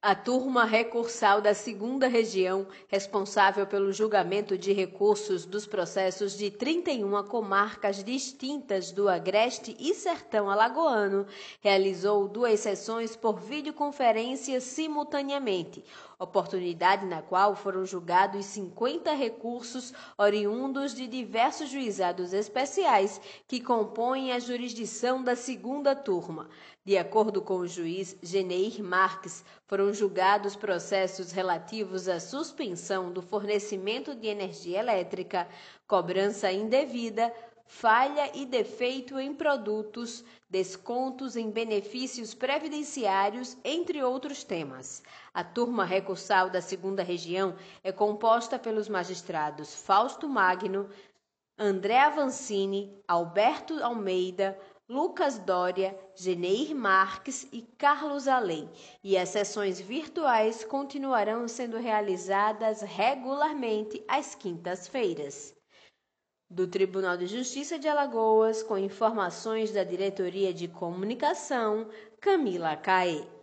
A turma recursal da 2ª Região, responsável pelo julgamento de recursos dos processos de 31 comarcas distintas do Agreste e Sertão Alagoano, realizou 2 sessões por videoconferência simultaneamente, oportunidade na qual foram julgados 50 recursos oriundos de diversos juizados especiais que compõem a jurisdição da 2ª turma. De acordo com o juiz Geneir Marques, foram julgados processos relativos à suspensão do fornecimento de energia elétrica, cobrança indevida, falha e defeito em produtos, descontos em benefícios previdenciários, entre outros temas. A turma recursal da 2ª Região é composta pelos magistrados Fausto Magno, André Avancini, Alberto Almeida, Lucas Dória, Geneir Marques e Carlos Além, e as sessões virtuais continuarão sendo realizadas regularmente às quintas-feiras. Do Tribunal de Justiça de Alagoas, com informações da Diretoria de Comunicação, Camila Caê.